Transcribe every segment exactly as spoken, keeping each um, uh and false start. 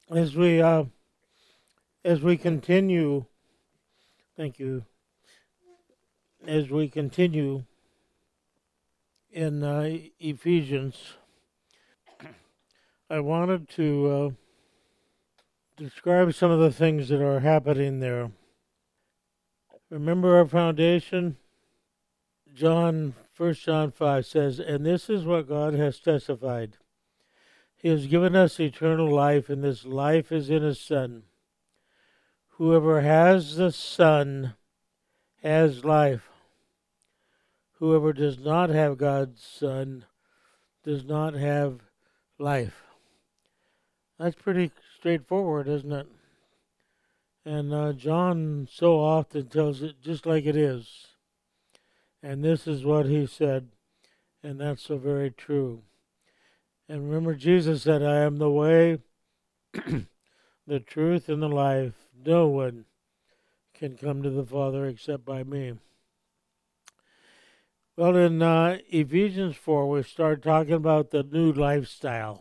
As we uh, as we continue, thank you. As we continue in uh, Ephesians, I wanted to uh, describe some of the things that are happening there. Remember our foundation? John, First John five says, "And this is what God has testified. He has given us eternal life, and this life is in His Son. Whoever has the Son has life. Whoever does not have God's Son does not have life." That's pretty straightforward, isn't it? And uh, John so often tells it just like it is. And this is what he said, and that's so very true. And remember, Jesus said, "I am the way, the truth, and the life. No one can come to the Father except by me." Well, in uh, Ephesians four, we start talking about the new lifestyle.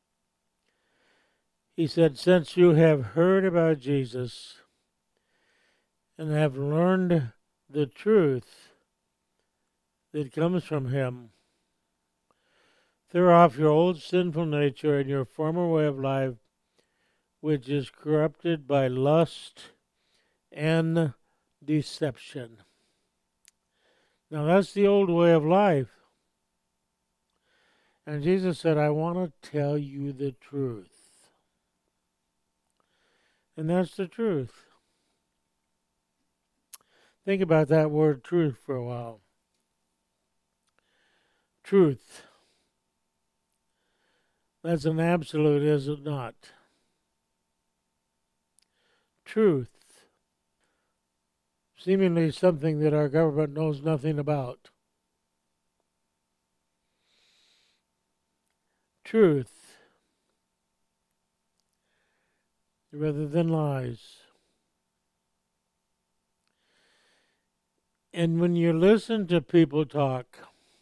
He said, "Since you have heard about Jesus and have learned the truth that comes from Him, throw off your old sinful nature and your former way of life, which is corrupted by lust and deception." Now, that's the old way of life. And Jesus said, "I want to tell you the truth." And that's the truth. Think about that word truth for a while. Truth. That's an absolute, is it not? Truth. Seemingly something that our government knows nothing about. Truth. Rather than lies. And when you listen to people talk,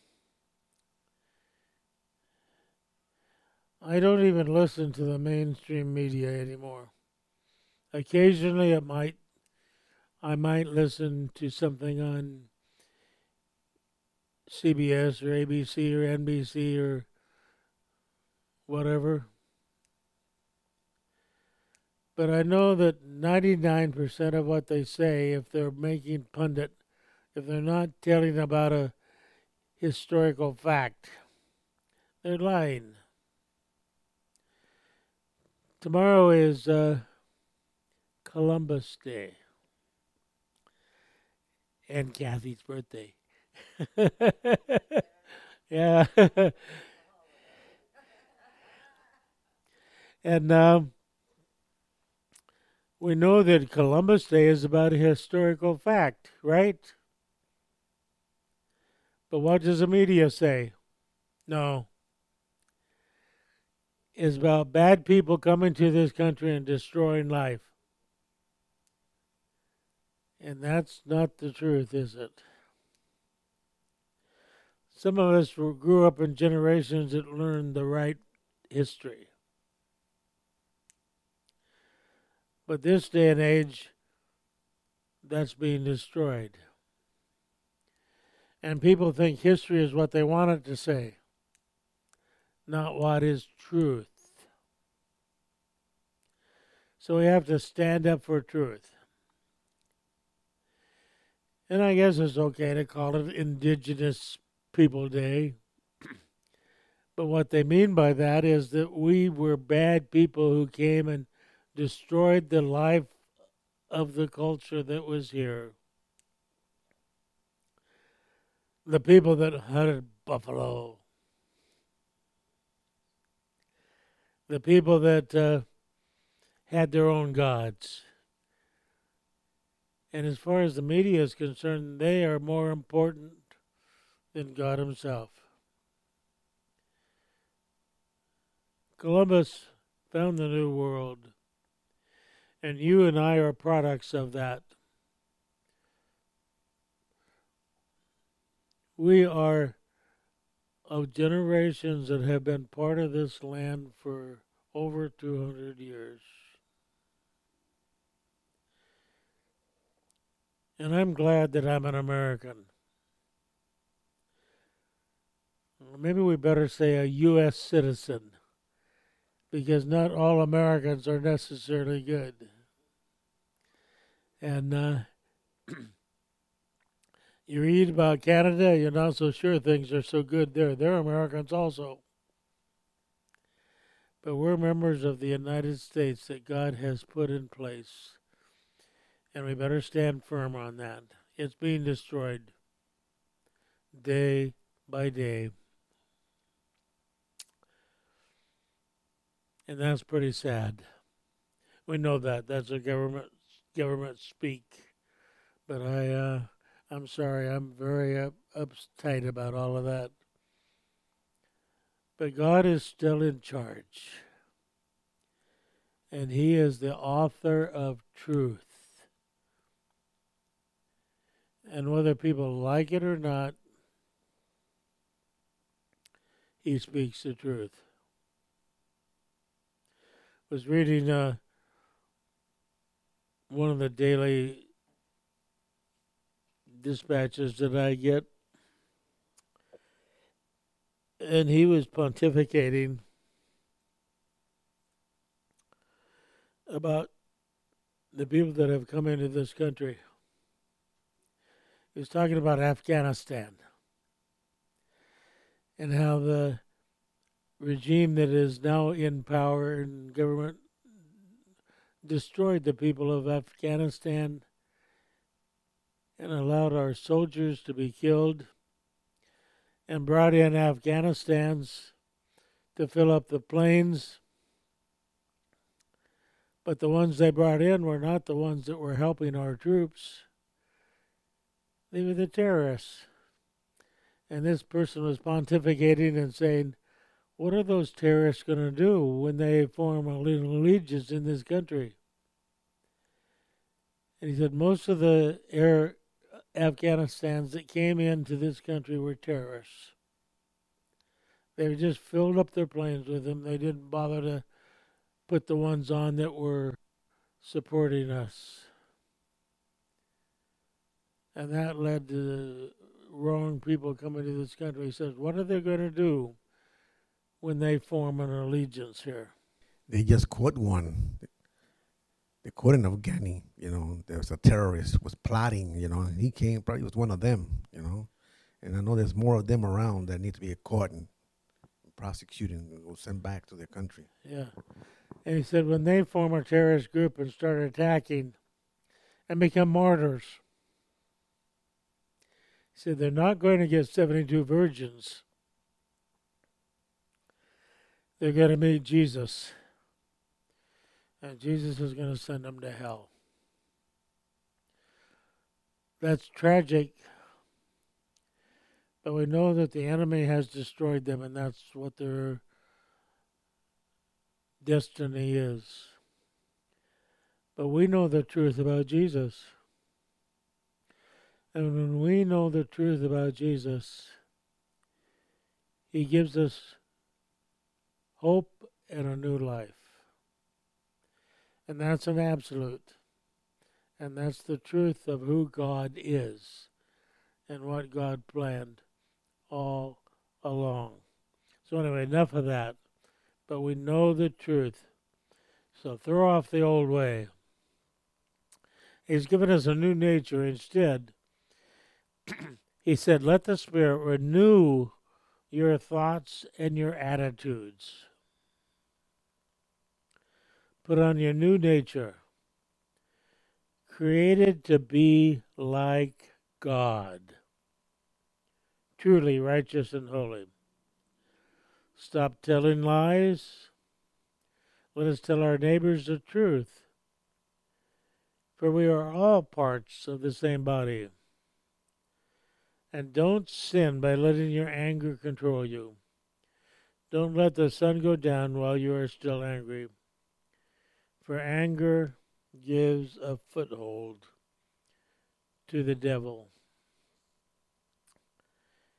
I don't even listen to the mainstream media anymore. Occasionally it might I might listen to something on C B S or A B C or N B C or whatever. But I know that ninety-nine percent of what they say, if they're making pundit, if they're not telling about a historical fact, they're lying. Tomorrow is uh, Columbus Day and Kathy's birthday. Yeah. And um, we know that Columbus Day is about a historical fact, right? But what does the media say? No. It's about bad people coming to this country and destroying life. And that's not the truth, is it? Some of us grew up in generations that learned the right history. But this day and age, that's being destroyed. And people think history is what they want it to say, not what is truth. So we have to stand up for truth. And I guess it's okay to call it Indigenous People Day. But what they mean by that is that we were bad people who came and destroyed the life of the culture that was here. The people that hunted buffalo. The people that uh, had their own gods. And as far as the media is concerned, they are more important than God Himself. Columbus found the New World, and you and I are products of that. We are of generations that have been part of this land for over two hundred years. And I'm glad that I'm an American. Maybe we better say a U S citizen, because not all Americans are necessarily good. And uh, you read about Canada, you're not so sure things are so good there. They're Americans also. But we're members of the United States that God has put in place. And we better stand firm on that. It's being destroyed day by day. And that's pretty sad. We know that. That's a government government speak. But I, uh, I'm sorry. I'm very up, uptight about all of that. But God is still in charge. And He is the author of truth. And whether people like it or not, He speaks the truth. I was reading uh, one of the daily dispatches that I get, and he was pontificating about the people that have come into this country. He was talking about Afghanistan and how the regime that is now in power in government destroyed the people of Afghanistan and allowed our soldiers to be killed and brought in Afghanistans to fill up the planes. But the ones they brought in were not the ones that were helping our troops. They were the terrorists. And this person was pontificating and saying, what are those terrorists going to do when they form a little allegiance in this country? And he said most of the air Afghanistans that came into this country were terrorists. They just filled up their planes with them. They didn't bother to put the ones on that were supporting us. And that led to the wrong people coming to this country. He says, what are they going to do when they form an allegiance here? They just caught one. They caught an Afghani, you know. There was a terrorist was plotting, you know. And he came, probably was one of them, you know. And I know there's more of them around that need to be caught and prosecuted and sent back to their country. Yeah. And he said when they form a terrorist group and start attacking and become martyrs, he said they're not going to get seventy-two virgins. They're going to meet Jesus. And Jesus is going to send them to hell. That's tragic. But we know that the enemy has destroyed them, and that's what their destiny is. But we know the truth about Jesus. And when we know the truth about Jesus, He gives us hope and a new life. And that's an absolute. And that's the truth of who God is and what God planned all along. So anyway, enough of that. But we know the truth. So throw off the old way. He's given us a new nature instead. He said, let the Spirit renew your thoughts and your attitudes. Put on your new nature, created to be like God, truly righteous and holy. Stop telling lies. Let us tell our neighbors the truth, for we are all parts of the same body. And don't sin by letting your anger control you. Don't let the sun go down while you are still angry, for anger gives a foothold to the devil.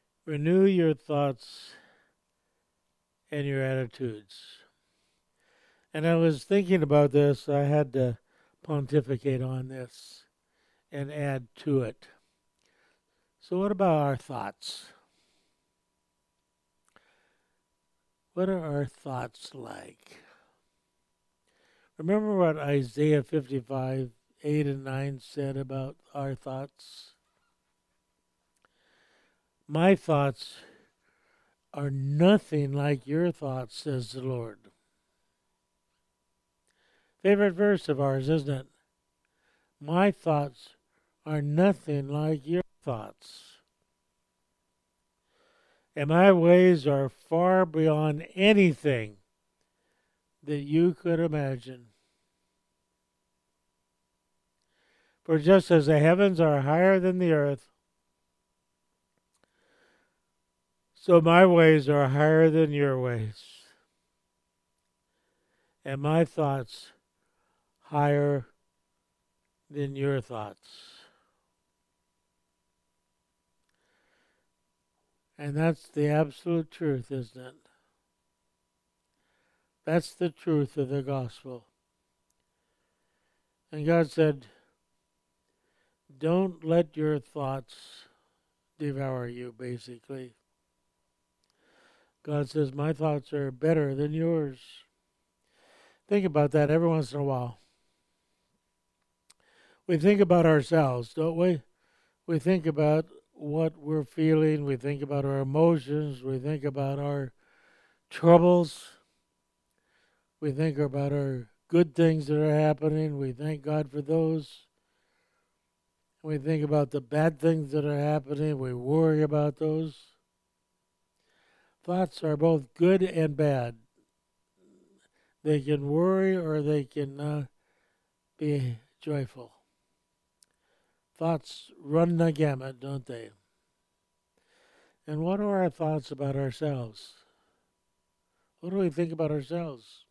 Renew your thoughts and your attitudes. And I was thinking about this. I had to pontificate on this and add to it. So, what about our thoughts? What are our thoughts like? Remember what Isaiah fifty-five, eight and nine said about our thoughts? My thoughts are nothing like your thoughts, says the Lord. Favorite verse of ours, isn't it? My thoughts are nothing like your thoughts. And my ways are far beyond anything that you could imagine. For just as the heavens are higher than the earth, so my ways are higher than your ways, and my thoughts higher than your thoughts. And that's the absolute truth, isn't it? That's the truth of the gospel. And God said, don't let your thoughts devour you, basically. God says, my thoughts are better than yours. Think about that every once in a while. We think about ourselves, don't we? We think about what we're feeling. We think about our emotions. We think about our troubles. We think about our good things that are happening. We thank God for those. We think about the bad things that are happening. We worry about those. Thoughts are both good and bad. They can worry or they can uh, be joyful. Thoughts run the gamut, don't they? And what are our thoughts about ourselves? What do we think about ourselves?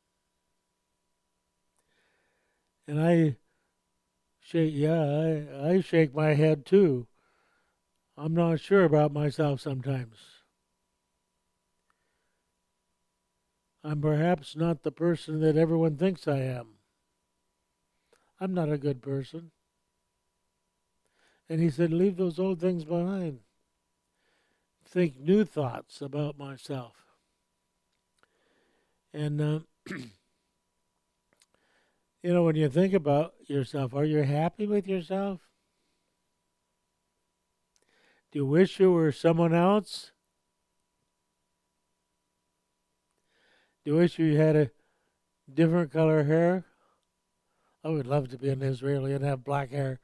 And I shake, yeah, I, I shake my head too. I'm not sure about myself sometimes. I'm perhaps not the person that everyone thinks I am. I'm not a good person. And he said, leave those old things behind. Think new thoughts about myself. And, uh, you know, when you think about yourself, are you happy with yourself? Do you wish you were someone else? Do you wish you had a different color hair? I would love to be an Israeli and have black hair.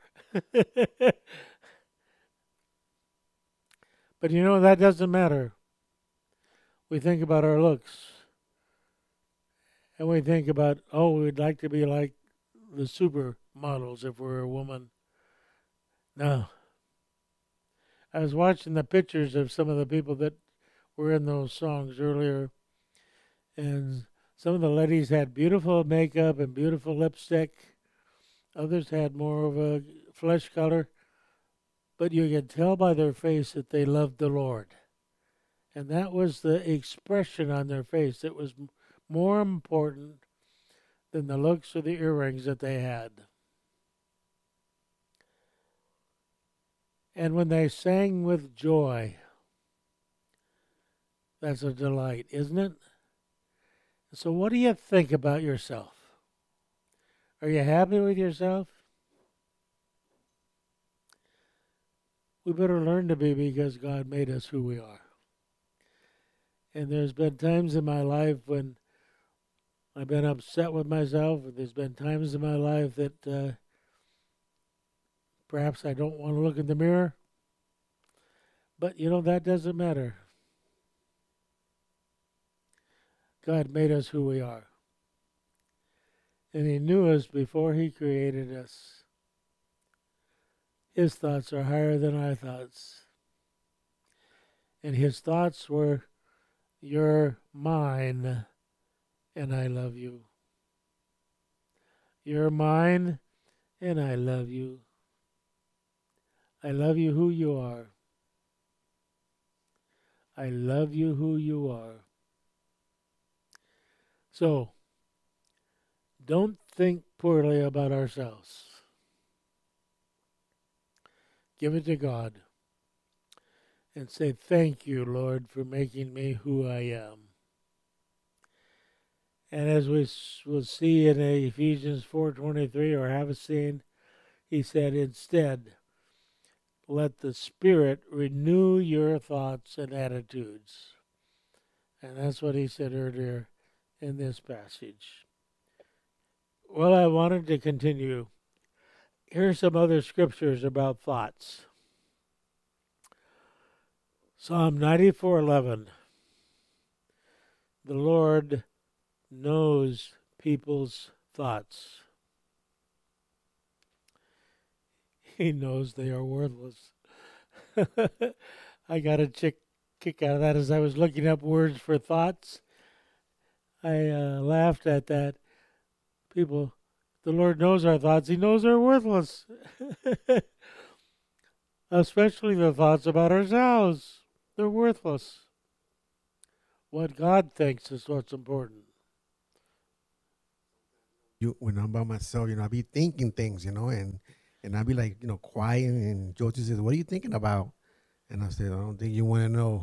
But you know, that doesn't matter. We think about our looks. And we think about, oh, we'd like to be like the supermodels if we were a woman. No. I was watching the pictures of some of the people that were in those songs earlier. And some of the ladies had beautiful makeup and beautiful lipstick. Others had more of a flesh color. But you could tell by their face that they loved the Lord. And that was the expression on their face. It was more important than the looks or the earrings that they had. And when they sang with joy, that's a delight, isn't it? So what do you think about yourself? Are you happy with yourself? We better learn to be, because God made us who we are. And there's been times in my life when I've been upset with myself. There's been times in my life that uh, perhaps I don't want to look in the mirror. But, you know, that doesn't matter. God made us who we are. And he knew us before he created us. His thoughts are higher than our thoughts. And his thoughts were, you're mine, and I love you. You're mine, and I love you. I love you who you are. I love you who you are. So, don't think poorly about ourselves. Give it to God and say, thank you, Lord, for making me who I am. And as we will see in Ephesians four twenty-three, or have seen, he said, instead, let the Spirit renew your thoughts and attitudes. And that's what he said earlier in this passage. Well, I wanted to continue. Here's some other scriptures about thoughts. Psalm ninety-four eleven. The Lord knows people's thoughts. He knows they are worthless. I got a kick, kick out of that as I was looking up words for thoughts. I uh, laughed at that. People, the Lord knows our thoughts. He knows they're worthless. Especially the thoughts about ourselves. They're worthless. What God thinks is what's important. You, when I'm by myself, you know, I be thinking things, you know, and and I be like, you know, quiet. And Josie says, "What are you thinking about?" And I said, "I don't think you want to know."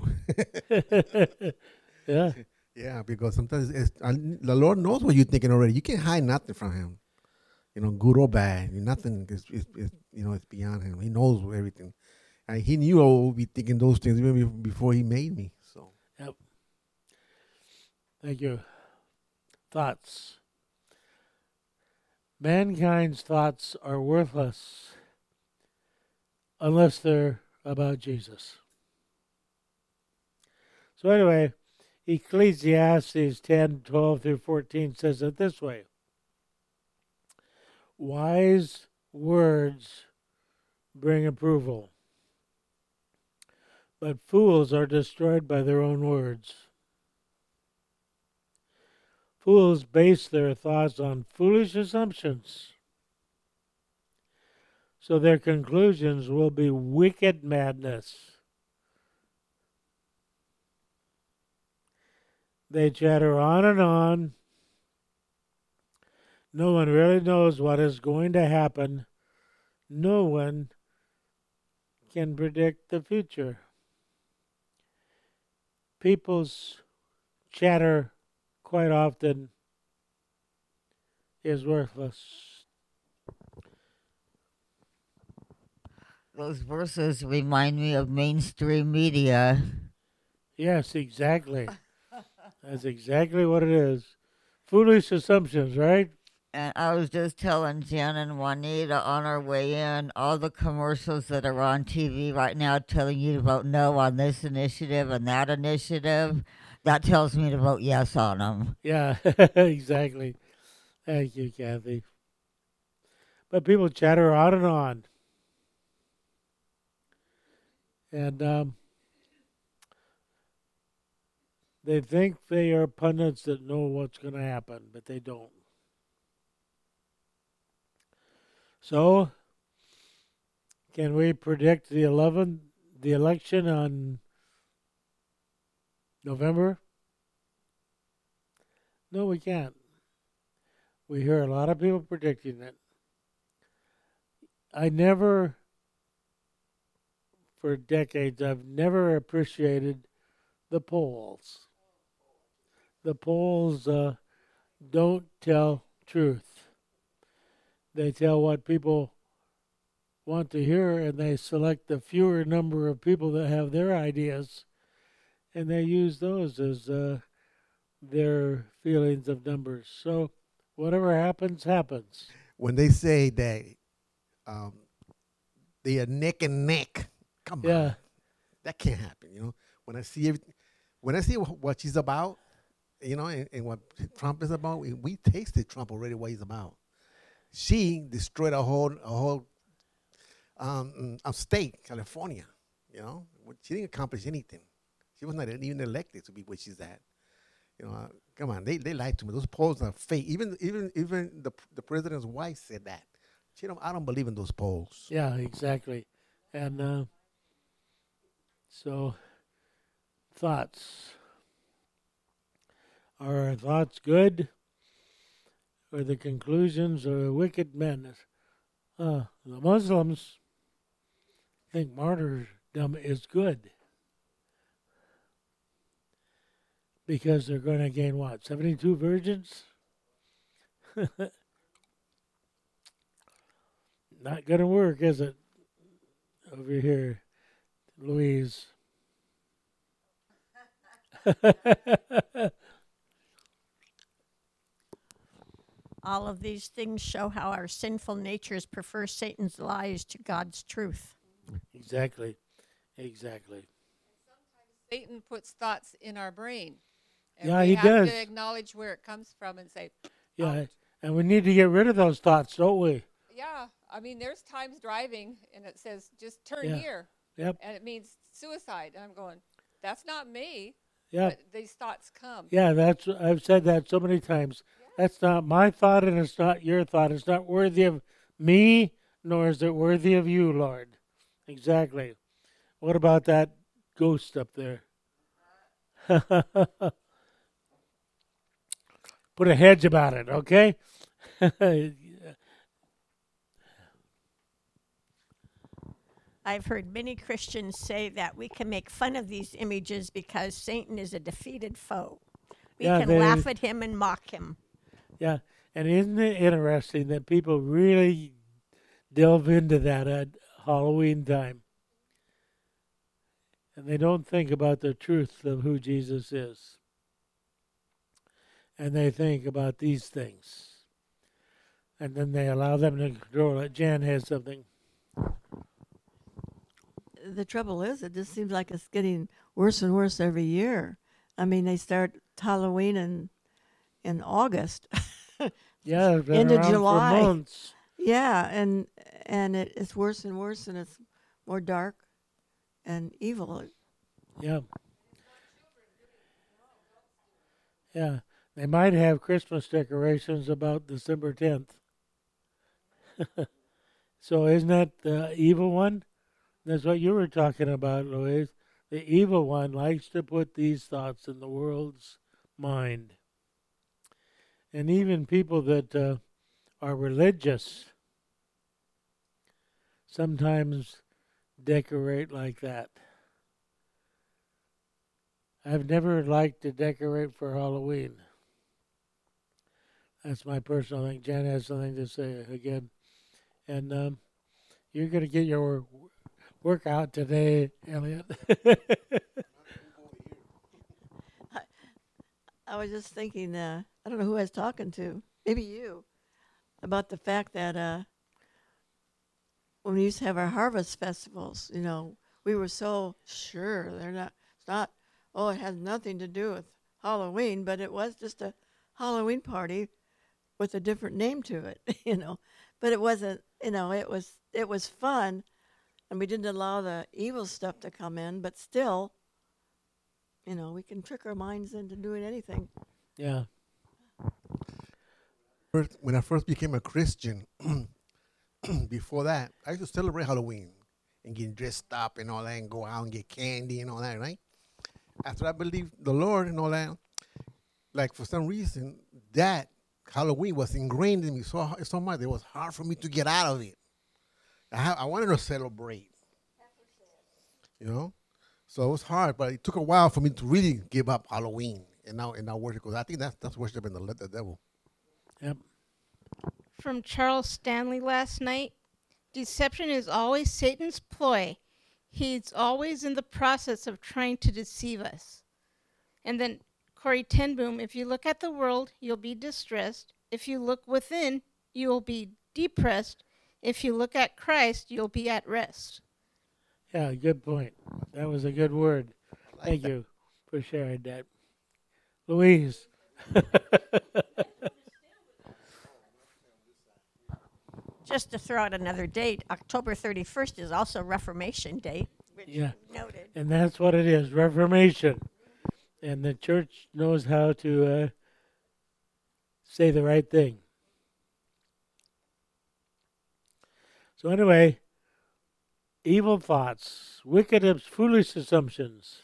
Yeah. Yeah, because sometimes it's, I, the Lord knows what you're thinking already. You can't hide nothing from Him, you know, good or bad. Nothing is, is, is you know, it's beyond Him. He knows everything. And He knew I would be thinking those things even before He made me. So. Yep. Thank you. Thoughts. Mankind's thoughts are worthless unless they're about Jesus. So anyway, Ecclesiastes ten, twelve through fourteen says it this way. Wise words bring approval, but fools are destroyed by their own words. Fools base their thoughts on foolish assumptions, so their conclusions will be wicked madness. They chatter on and on. No one really knows what is going to happen. No one can predict the future. People's chatter quite often is worthless. Those verses remind me of mainstream media. Yes, exactly. That's exactly what it is. Foolish assumptions, right? And I was just telling Jen and Juanita on our way in, all the commercials that are on T V right now telling you to vote no on this initiative and that initiative, that tells me to vote yes on them. Yeah, exactly. Thank you, Kathy. But people chatter on and on. And um, they think they are pundits that know what's going to happen, but they don't. So, can we predict the eleventh, the election on November? No, we can't. We hear a lot of people predicting it. I never, for decades, I've never appreciated the polls. The polls uh, don't tell truth. They tell what people want to hear, and they select the fewer number of people that have their ideas, and they use those as uh, their feelings of numbers. So whatever happens, happens. When they say that um, they are neck and neck, come Yeah. on, that can't happen. You know, when I see everything, when I see wh- what she's about, you know, and, and what Trump is about, we, we tasted Trump already. What he's about. She destroyed a whole a whole um, a state, California. You know, she didn't accomplish anything. She was not even elected to be where she's at. You know, uh, come on, they they lied to me. Those polls are fake. Even even even the the president's wife said that. She don't. I don't believe in those polls. Yeah, exactly. And uh, so, thoughts. Are our thoughts good? for the conclusions of wicked men. Uh, the Muslims think martyrdom is good because they're going to gain what? seventy-two virgins? Not going to work, is it? Over here, Louise. All of these things show how our sinful natures prefer Satan's lies to God's truth. Exactly. Exactly. Satan puts thoughts in our brain. And Yeah, we he have does. to acknowledge where it comes from and say, Yeah, out. and we need to get rid of those thoughts, don't we? Yeah, I mean, there's times driving and it says, just turn Yeah. here. Yep. And it means suicide. And I'm going, that's not me. Yeah. But these thoughts come. Yeah, that's I've said that so many times. That's not my thought and it's not your thought. It's not worthy of me, nor is it worthy of you, Lord. Exactly. What about that ghost up there? Put a hedge about it, okay? I've heard many Christians say that we can make fun of these images because Satan is a defeated foe. We Yeah, can they- laugh at him and mock him. Yeah, and isn't it interesting that people really delve into that at Halloween time? And they don't think about the truth of who Jesus is. And they think about these things. And then they allow them to control it. Jan has something. The trouble is, it just seems like it's getting worse and worse every year. I mean, they start Halloween in in August. Yeah, it's been Into around July. for months. Yeah, and and it, it's worse and worse, and it's more dark and evil. Yeah. Yeah. They might have Christmas decorations about December tenth. So isn't that the evil one? That's what you were talking about, Louise. The evil one likes to put these thoughts in the world's mind. And even people that uh, are religious sometimes decorate like that. I've never liked to decorate for Halloween. That's my personal thing. Jan has something to say again. And um, you're going to get your workout today, Elliot. I was just thinking, uh, I don't know who I was talking to, maybe you, about the fact that uh, when we used to have our harvest festivals, you know, we were so sure they're not, it's not, oh, it has nothing to do with Halloween, but it was just a Halloween party with a different name to it, you know. But it wasn't, you know, it was it was fun, and we didn't allow the evil stuff to come in, but still, you know, we can trick our minds into doing anything. Yeah. First, when I first became a Christian, before that, I used to celebrate Halloween and get dressed up and all that and go out and get candy and all that, right? After I believed the Lord and all that, like for some reason, that Halloween was ingrained in me so so much it was hard for me to get out of it. I ha- I wanted to celebrate, you know, so it was hard, but it took a while for me to really give up Halloween and now and now worship, because I think that's that's worshiping the the devil. Yep. From Charles Stanley last night. Deception is always Satan's ploy. He's always in the process of trying to deceive us. And then Corey ten Boom, if you look at the world, you'll be distressed. If you look within, you will be depressed. If you look at Christ, you'll be at rest. Yeah, good point. That was a good word. Thank you for sharing that. Louise. Just to throw out another date, October thirty-first is also Reformation Day, which Yeah. you noted. And that's what it is, Reformation. And the church knows how to uh, say the right thing. So anyway, evil thoughts, wicked, foolish assumptions,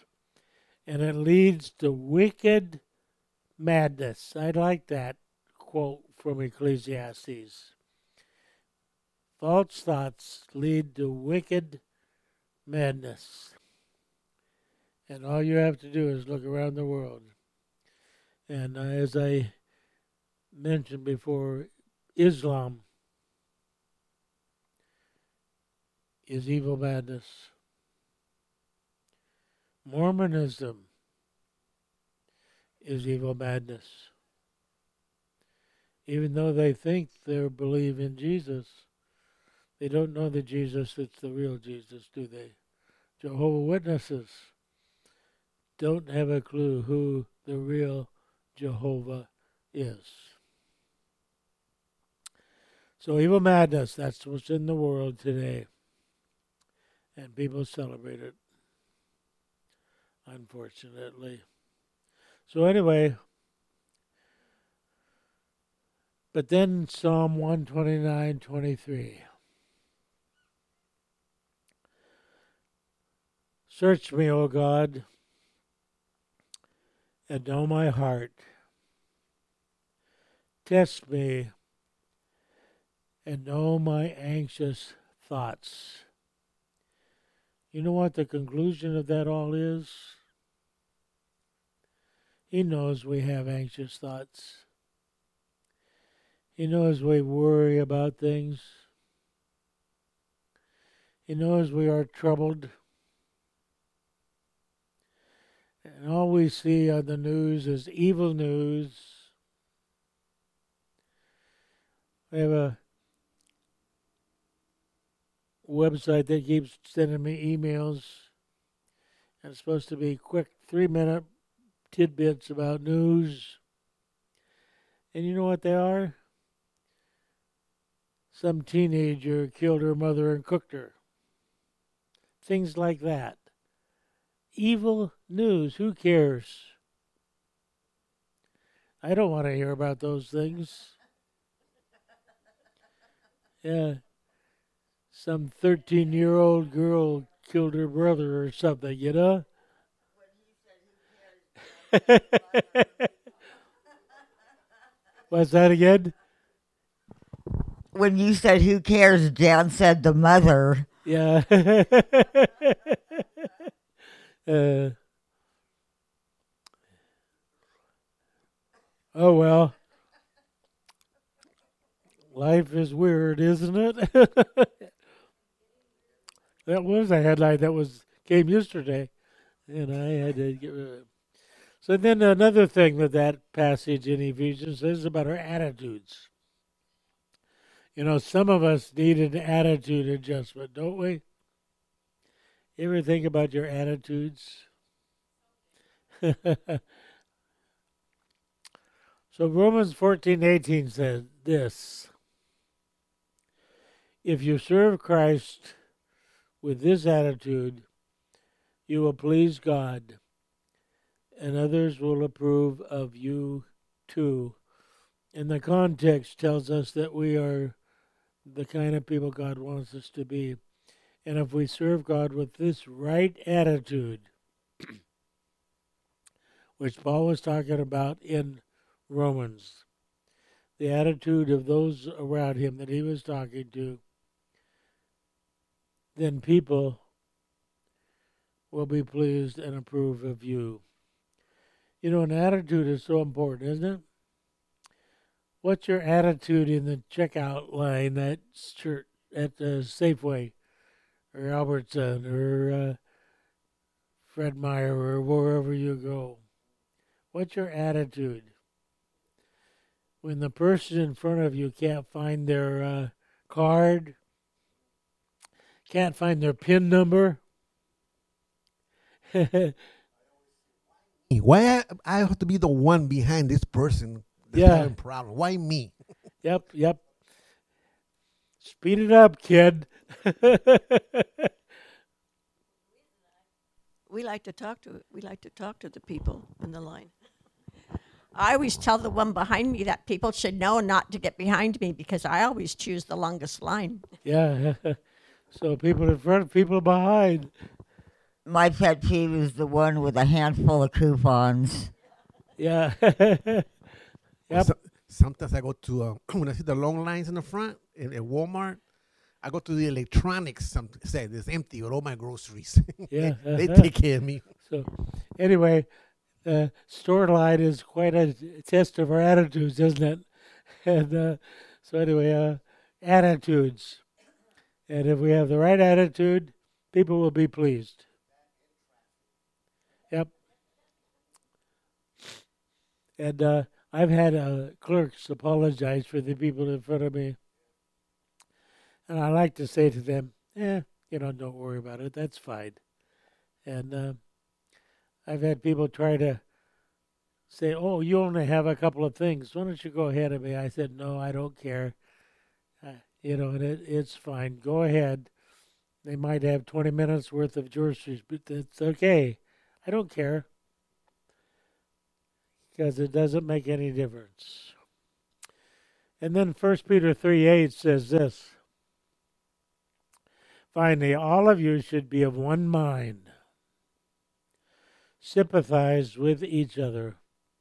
and it leads to wicked madness. I like that quote from Ecclesiastes. False thoughts lead to wicked madness. And all you have to do is look around the world. And uh, as I mentioned before, Islam is evil madness. Mormonism is evil madness. Even though they think they believe in Jesus, they don't know the Jesus that's the real Jesus, do they? Jehovah's Witnesses don't have a clue who the real Jehovah is. So evil madness, that's what's in the world today. And people celebrate it, unfortunately. So anyway, but then Psalm one twenty-nine twenty-three. Search me, O God, and know my heart. Test me and know my anxious thoughts. You know what the conclusion of that all is? He knows we have anxious thoughts. He knows we worry about things. He knows we are troubled. And all we see on the news is evil news. We have a website that keeps sending me emails. And it's supposed to be quick three-minute tidbits about news. And you know what they are? Some teenager killed her mother and cooked her. Things like that. Evil news. Who cares? I don't want to hear about those things. Yeah. Some thirteen-year-old girl killed her brother or something, you know? What's that again? When you said who cares, Jan said the mother. Yeah. uh, oh, well. Life is weird, isn't it? That was a headline that was came yesterday, and I had to get rid of it. So then another thing that that passage in Ephesians says about our attitudes. You know, some of us need an attitude adjustment, don't we? You ever think about your attitudes? So Romans fourteen eighteen says this. If you serve Christ with this attitude, you will please God, and others will approve of you too. And the context tells us that we are the kind of people God wants us to be. And if we serve God with this right attitude, which Paul was talking about in Romans, the attitude of those around him that he was talking to, then people will be pleased and approve of you. You know, an attitude is so important, isn't it? What's your attitude in the checkout line at church, at uh, Safeway or Albertson or uh, Fred Meyer or wherever you go? What's your attitude? When the person in front of you can't find their uh, card, can't find their PIN number. Why I, I have to be the one behind this person that's Yeah. having a problem? Why me? Yep, yep. Speed it up, kid. We like to talk to we like to talk to the people in the line. I always tell the one behind me that people should know not to get behind me because I always choose the longest line. Yeah. So people in front, people behind. My pet peeve is the one with a handful of coupons. Yeah. Well, Yep. so- Sometimes I go to, uh, when I see the long lines in the front in, at Walmart, I go to the electronics. Some say it's empty with all my groceries. Yeah. they, they take care of me. So, anyway, uh, store line is quite a test of our attitudes, isn't it? And uh, so, anyway, uh, attitudes. And if we have the right attitude, people will be pleased. Yep. And uh, I've had uh, clerks apologize for the people in front of me. And I like to say to them, eh, you know, don't worry about it. That's fine. And uh, I've had people try to say, oh, you only have a couple of things. Why don't you go ahead of me? I said, no, I don't care. Uh, you know, and it, it's fine. Go ahead. They might have twenty minutes worth of groceries, but it's okay. I don't care. Because it doesn't make any difference. And then First Peter three eight says this. Finally, all of you should be of one mind. Sympathize with each other.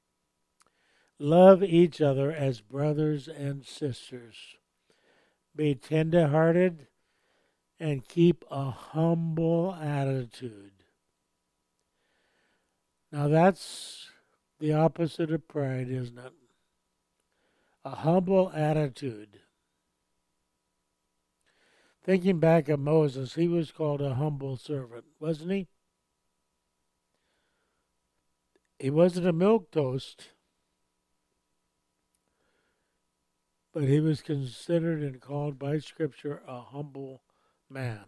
Love each other as brothers and sisters. Be tender-hearted and keep a humble attitude. Now that's the opposite of pride, isn't it? A humble attitude. Thinking back of Moses, he was called a humble servant, wasn't he? He wasn't a milquetoast, but he was considered and called by Scripture a humble man.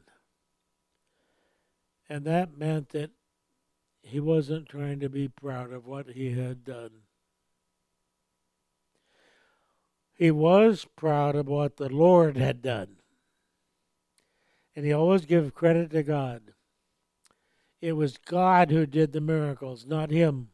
And that meant that he wasn't trying to be proud of what he had done. He was proud of what the Lord had done. And he always gave credit to God. It was God who did the miracles, not him.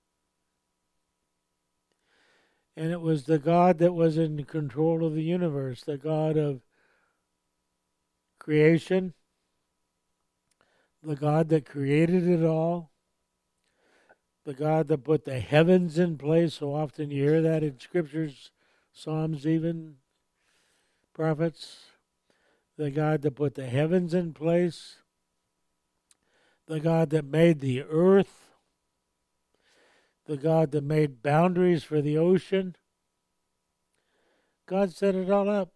And it was the God that was in control of the universe, the God of creation, the God that created it all, the God that put the heavens in place. So often you hear that in scriptures, Psalms even, prophets. The God that put the heavens in place, the God that made the earth, the God that made boundaries for the ocean. God set it all up.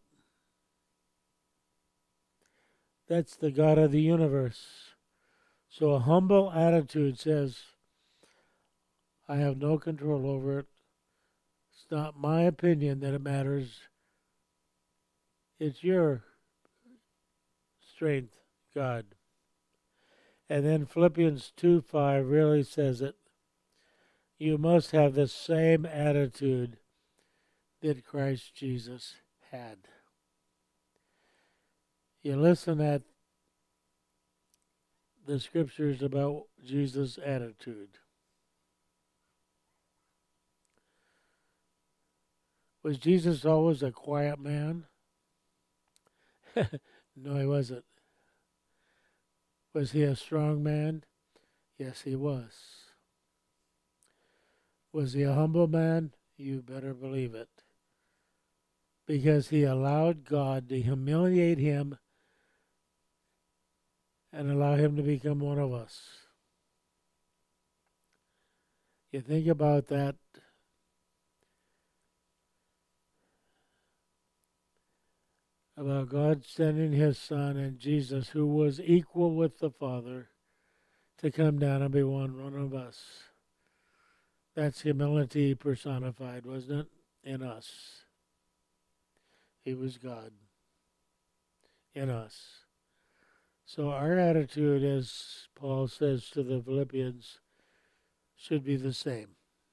That's the God of the universe. So a humble attitude says, I have no control over it. It's not my opinion that it matters. It's your strength, God. And then Philippians two five really says it. You must have the same attitude that Christ Jesus had. You listen at the scriptures about Jesus' attitude. Was Jesus always a quiet man? No, he wasn't. Was he a strong man? Yes, he was. Was he a humble man? You better believe it. Because he allowed God to humiliate him and allow him to become one of us. You think about that. About God sending his Son and Jesus, who was equal with the Father, to come down and be one, one of us. That's humility personified, wasn't it? In us. He was God. In us. So our attitude, as Paul says to the Philippians, should be the same.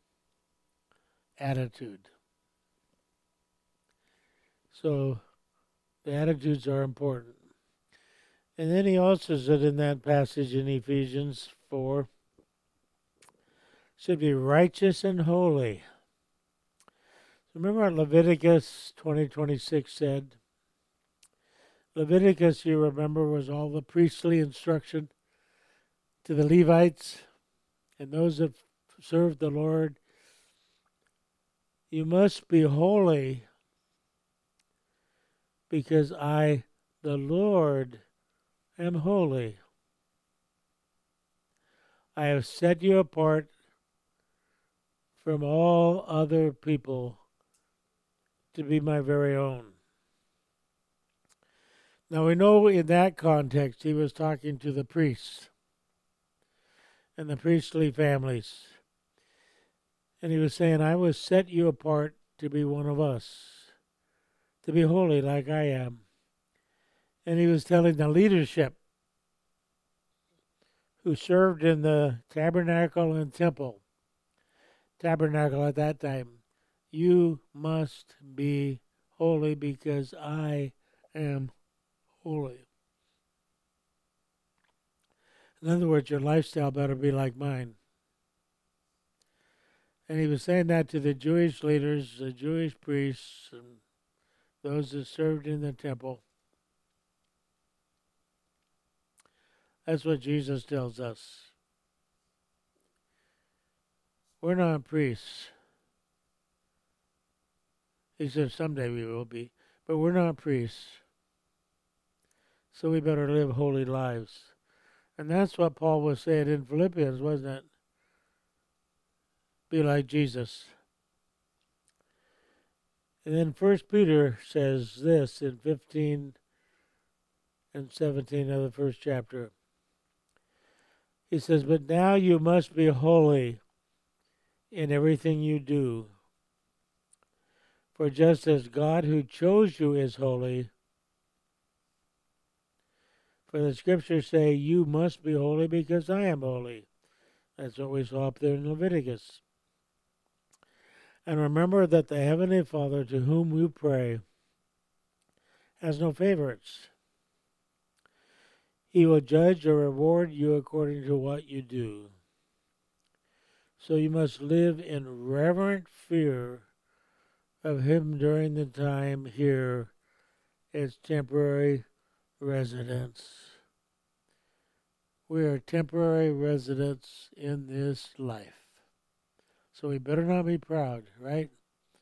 Attitude. So the attitudes are important. And then he also said in that passage in Ephesians four, should be righteous and holy. Remember what Leviticus twenty twenty-six said? Leviticus, you remember, was all the priestly instruction to the Levites and those that served the Lord. You must be holy because I, the Lord, am holy. I have set you apart from all other people to be my very own. Now we know in that context he was talking to the priests and the priestly families. And he was saying, I will set you apart to be one of us, to be holy like I am. And he was telling the leadership who served in the tabernacle and temple, tabernacle at that time, you must be holy because I am holy. In other words, your lifestyle better be like mine. And he was saying that to the Jewish leaders, the Jewish priests, and those that served in the temple. That's what Jesus tells us. We're not priests. He said someday we will be, but we're not priests. So we better live holy lives. And that's what Paul was saying in Philippians, wasn't it? Be like Jesus. And then First Peter says this in fifteen and seventeen of the first chapter. He says, but now you must be holy in everything you do. For just as God who chose you is holy, for the scriptures say, you must be holy because I am holy. That's what we saw up there in Leviticus. And remember that the Heavenly Father to whom we pray has no favorites. He will judge or reward you according to what you do. So you must live in reverent fear of Him during the time here as temporary residents. We are temporary residents in this life. So we better not be proud, right?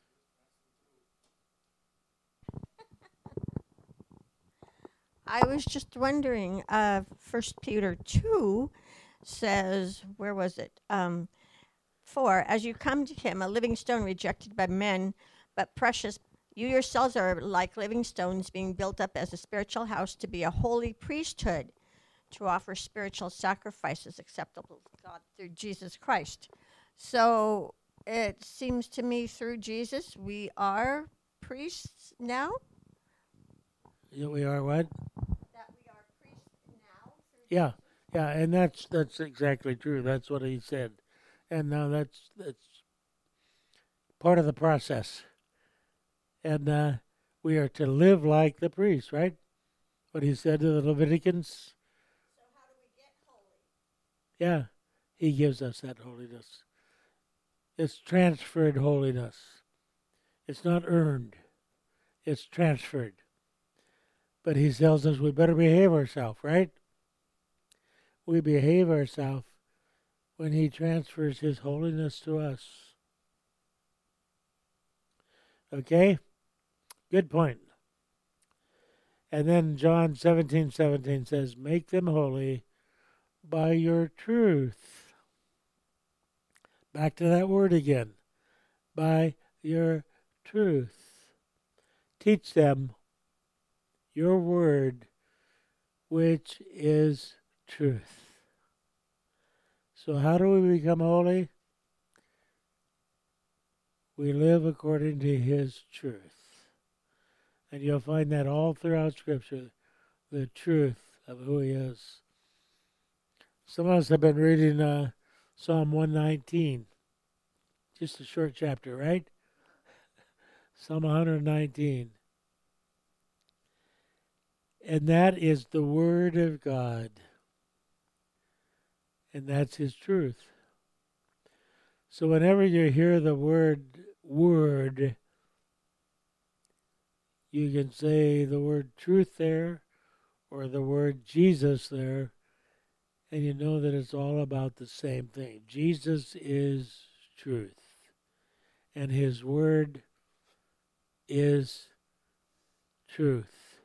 I was just wondering, uh, First Peter two says, where was it? Um, For as you come to him, a living stone rejected by men, but precious, you yourselves are like living stones being built up as a spiritual house to be a holy priesthood, to offer spiritual sacrifices acceptable to God through Jesus Christ. So it seems to me through Jesus we are priests now. Yeah, we are what? That we are priests now. Yeah, yeah, and that's that's exactly true. That's what he said, and now that's that's part of the process. And uh, we are to live like the priests, right? What he said to the Leviticans. So how do we get holy? Yeah, he gives us that holiness. It's transferred holiness. It's not earned. It's transferred. But he tells us we better behave ourselves, right? We behave ourselves when he transfers his holiness to us. Okay? Good point. And then John seventeen seventeen says, make them holy by your truth. Back to that word again. By your truth. Teach them your word, which is truth. So how do we become holy? We live according to his truth. And you'll find that all throughout Scripture, the truth of who he is. Some of us have been reading uh, Psalm one nineteen. Just a short chapter, right? Psalm one nineteen. And that is the Word of God. And that's his truth. So whenever you hear the word, word, you can say the word truth there or the word Jesus there, and you know that it's all about the same thing. Jesus is truth. and his word is truth.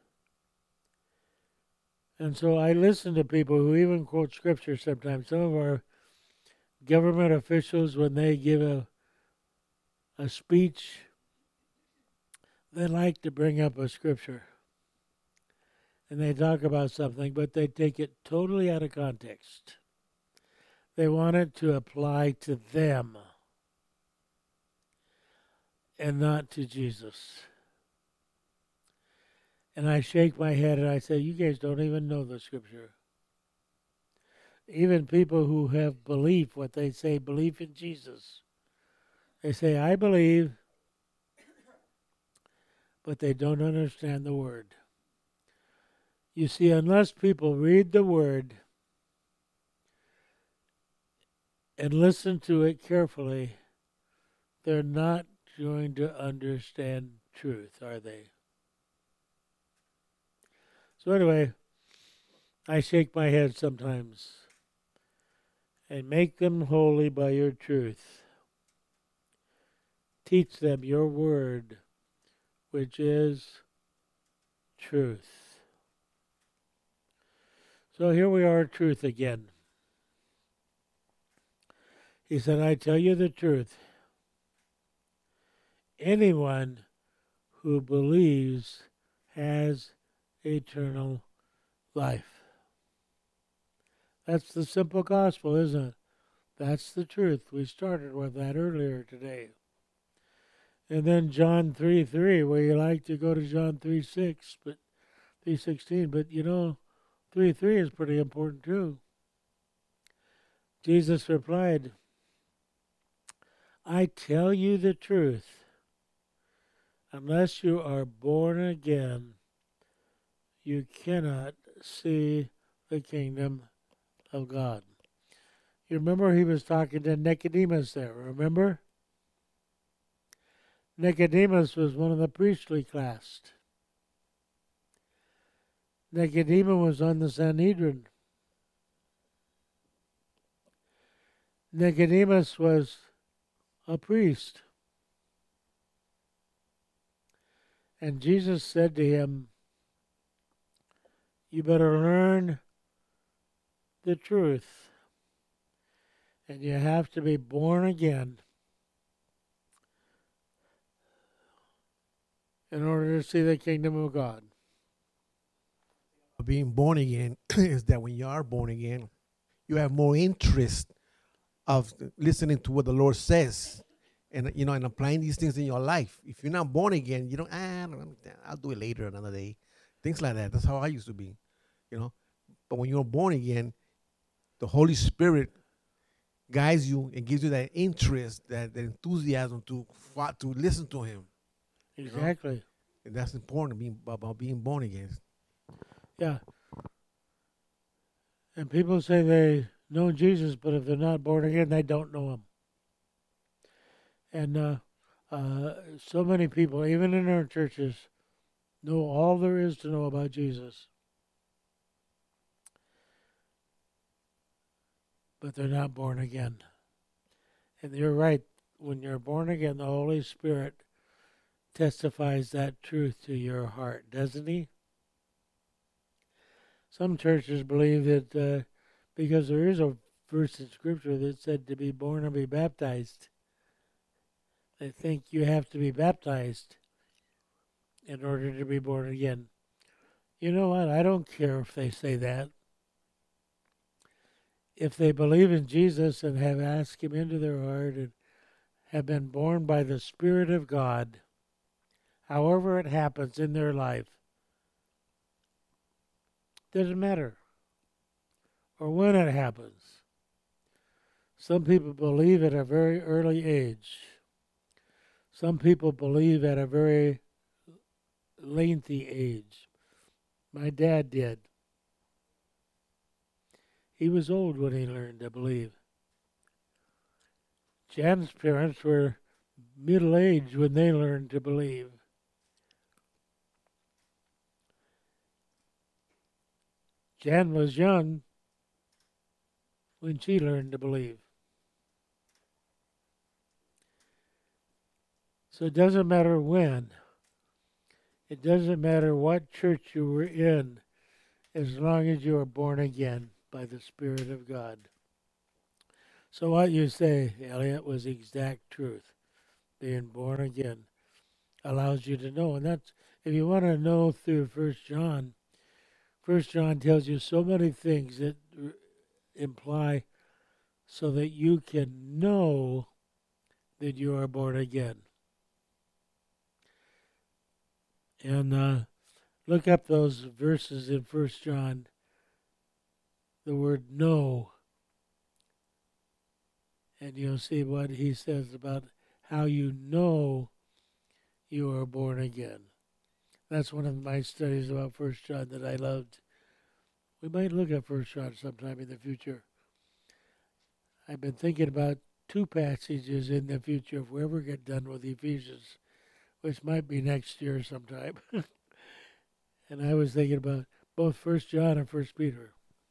And so I listen to people who even quote scripture sometimes. Some of our government officials, when they give a a speech, they like to bring up a scripture. And they talk about something, but they take it totally out of context. They want it to apply to them and not to Jesus. And I shake my head and I say, you guys don't even know the scripture. Even people who have belief, what they say, belief in Jesus. They say, I believe, but they don't understand the word. You see, unless people read the word and listen to it carefully, they're not going to understand truth, are they? So anyway, I shake my head sometimes. And make them holy by your truth. Teach them your word, which is truth. So here we are, truth again. He said, I tell you the truth. Anyone who believes has eternal life. That's the simple gospel, isn't it? That's the truth. We started with that earlier today. And then John three three, where you like to go to John three six, but three sixteen, but you know, three three is pretty important too. Jesus replied, I tell you the truth. Unless you are born again, you cannot see the kingdom of God. You remember he was talking to Nicodemus there, remember? Nicodemus was one of the priestly class. Nicodemus was on the Sanhedrin. Nicodemus was a priest. And Jesus said to him, you better learn the truth. And you have to be born again in order to see the kingdom of God. Being born again is that when you are born again, you have more interest of listening to what the Lord says, and you know, and applying these things in your life. If you're not born again, you don't. Ah, I'll do it later, another day. Things like that. That's how I used to be, you know. But when you're born again, the Holy Spirit guides you and gives you that interest, that, that enthusiasm to to listen to Him. Exactly. You know? And that's important, being, about being born again. Yeah. And people say they know Jesus, but if they're not born again, they don't know Him. And uh, uh, so many people, even in our churches, know all there is to know about Jesus. But they're not born again. And you're right. When you're born again, the Holy Spirit testifies that truth to your heart, doesn't He? Some churches believe that uh, because there is a verse in Scripture that said to be born or be baptized, they think you have to be baptized in order to be born again. You know what? I don't care if they say that. If they believe in Jesus and have asked Him into their heart and have been born by the Spirit of God, however it happens in their life, doesn't matter. Or when it happens. Some people believe at a very early age. Some people believe at a very lengthy age. My dad did. He was old when he learned to believe. Jan's parents were middle-aged when they learned to believe. Jan was young when she learned to believe. So it doesn't matter when. It doesn't matter what church you were in, as long as you are born again by the Spirit of God. So what you say, Elliot, was exact truth. Being born again allows you to know. And that's, if you want to know through First John, First John tells you so many things that r- imply so that you can know that you are born again. And uh, look up those verses in First John, the word know, and you'll see what he says about how you know you are born again. That's one of my studies about First John that I loved. We might look at First John sometime in the future. I've been thinking about two passages in the future if we ever get done with Ephesians, which might be next year sometime. And I was thinking about both First John and First Peter.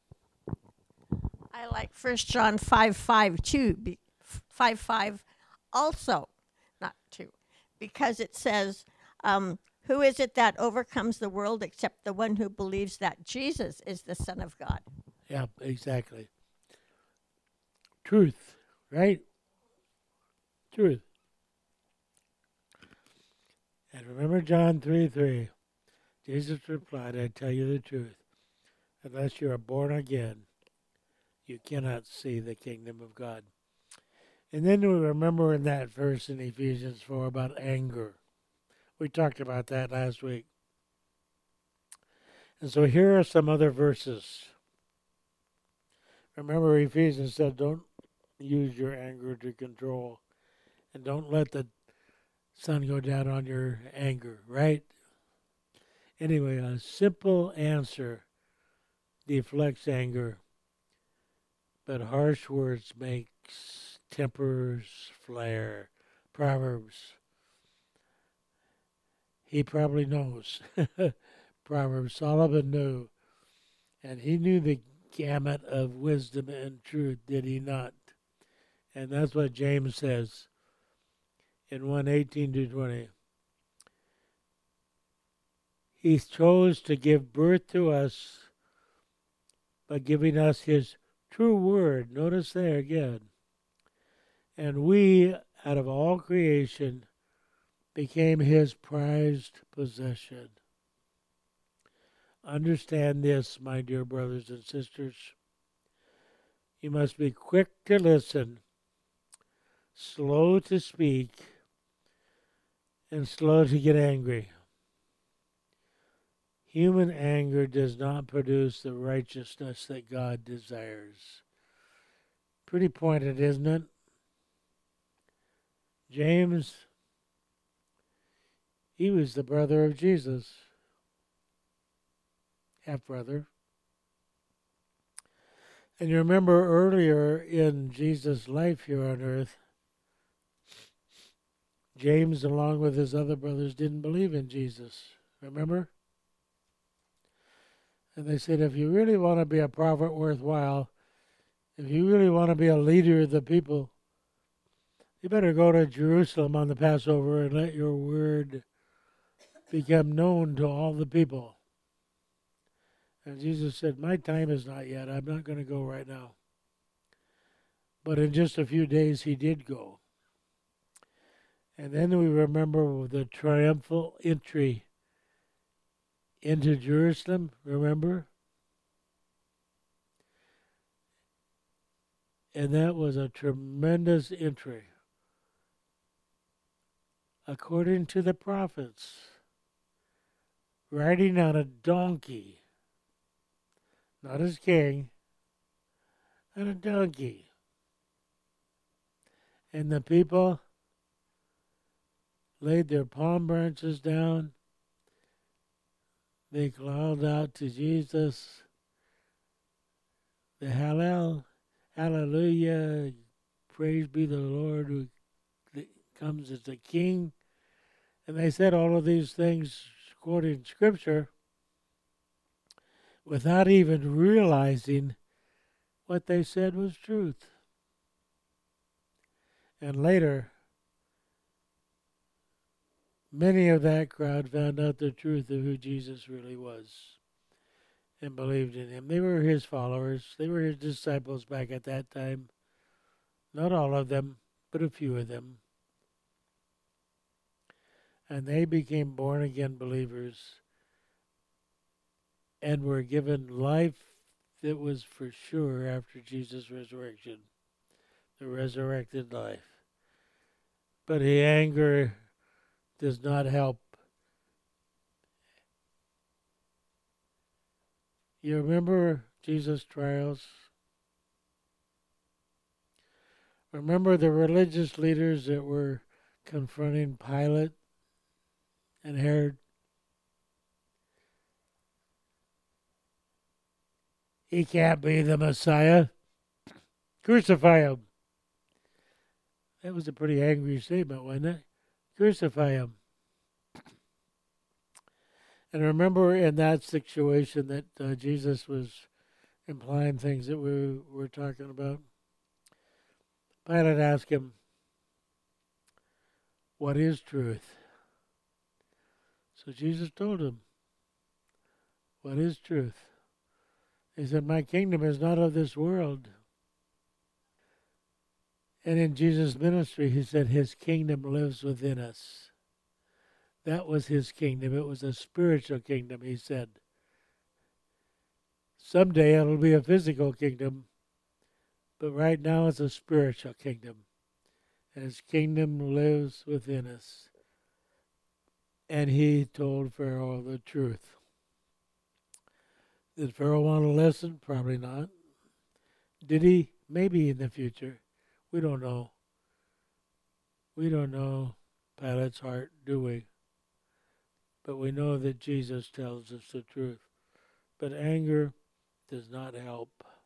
I like First John five five too, be, five five also, not two, because it says, um, who is it that overcomes the world except the one who believes that Jesus is the Son of God? Yeah, exactly. Truth, right? Truth. And remember John three three. Jesus replied, I tell you the truth. Unless you are born again, you cannot see the kingdom of God. And then we remember in that verse in Ephesians four about anger. We talked about that last week. And so here are some other verses. Remember Ephesians said, don't use your anger to control. And don't let the sun go down on your anger, right? Anyway, a simple answer deflects anger, but harsh words makes tempers flare. Proverbs. He probably knows. Proverbs. Solomon knew. And he knew the gamut of wisdom and truth, did he not? And that's what James says in one eighteen to twenty. He chose to give birth to us by giving us his true word. Notice there again. And we, out of all creation, became his prized possession. Understand this, my dear brothers and sisters. You must be quick to listen, slow to speak, and slow to get angry. Human anger does not produce the righteousness that God desires. Pretty pointed, isn't it? James, he was the brother of Jesus. Half-brother. And you remember earlier in Jesus' life here on earth, James, along with his other brothers, didn't believe in Jesus. Remember? And they said, if you really want to be a prophet worthwhile, if you really want to be a leader of the people, you better go to Jerusalem on the Passover and let your word become known to all the people. And Jesus said, my time is not yet. I'm not going to go right now. But in just a few days, he did go. And then we remember the triumphal entry into Jerusalem, remember? And that was a tremendous entry. According to the prophets, riding on a donkey, not as king, on a donkey. And the people laid their palm branches down. They called out to Jesus, the Hallel, hallelujah, praise be the Lord who comes as a king. And they said all of these things quoting Scripture without even realizing what they said was truth. And later, Many of that crowd found out the truth of who Jesus really was and believed in him. They were his followers. They were his disciples back at that time. Not all of them, but a few of them. And they became born-again believers and were given life that was for sure after Jesus' resurrection, the resurrected life. But the anger does not help. You remember Jesus' trials? Remember the religious leaders that were confronting Pilate and Herod? He can't be the Messiah. Crucify him. That was a pretty angry statement, wasn't it? Crucify him. And remember in that situation that uh, Jesus was implying things that we were talking about. Pilate asked him, what is truth? So Jesus told him, what is truth? He said, my kingdom is not of this world. And in Jesus' ministry, he said, his kingdom lives within us. That was his kingdom. It was a spiritual kingdom, he said. Someday it'll be a physical kingdom, but right now it's a spiritual kingdom. And his kingdom lives within us. And he told Pharaoh the truth. Did Pharaoh want to listen? Probably not. Did he? Maybe in the future. We don't know. We don't know Pilate's heart, do we? But we know that Jesus tells us the truth. But anger does not help.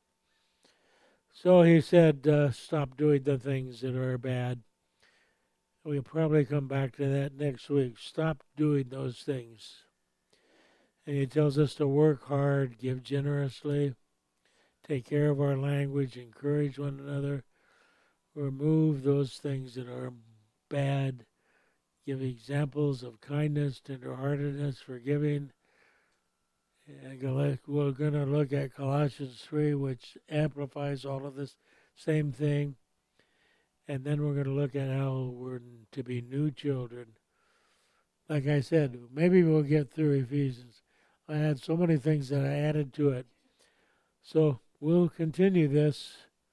So he said, uh, stop doing the things that are bad. We'll probably come back to that next week. Stop doing those things. And he tells us to work hard, give generously, take care of our language, encourage one another, remove those things that are bad, give examples of kindness, tenderheartedness, forgiving. And we're going to look at Colossians three, which amplifies all of this same thing. And then we're going to look at how we're to be new children. Like I said, maybe we'll get through Ephesians. I had so many things that I added to it. So we'll continue this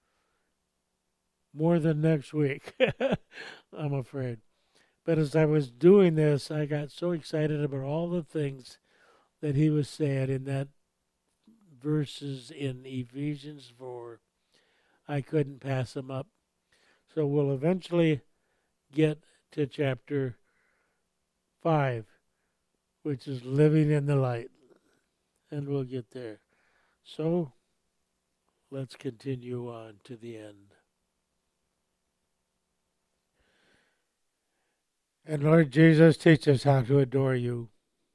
more than next week, I'm afraid. But as I was doing this, I got so excited about all the things that he was saying in that verses in Ephesians four. I couldn't pass them up. So we'll eventually get to chapter five, which is living in the light. And we'll get there. So let's continue on to the end. And Lord Jesus, teach us how to adore you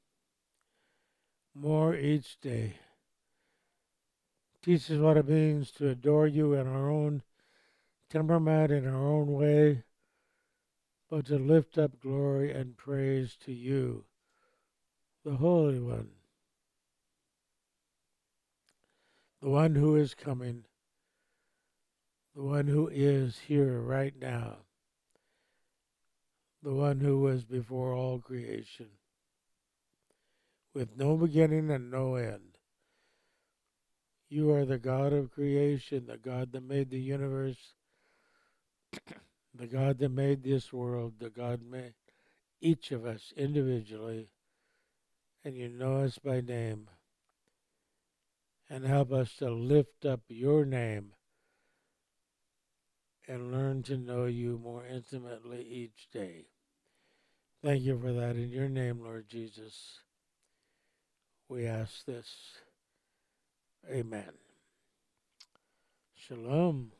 more each day. Teach us what it means to adore you in our own temperament, in our own way, but to lift up glory and praise to you, the Holy One, the one who is coming, the one who is here right now, the one who was before all creation, with no beginning and no end. You are the God of creation, the God that made the universe, the God that made this world, the God made each of us individually, and you know us by name. And help us to lift up your name and learn to know you more intimately each day. Thank you for that. In your name, Lord Jesus, we ask this. Amen. Shalom.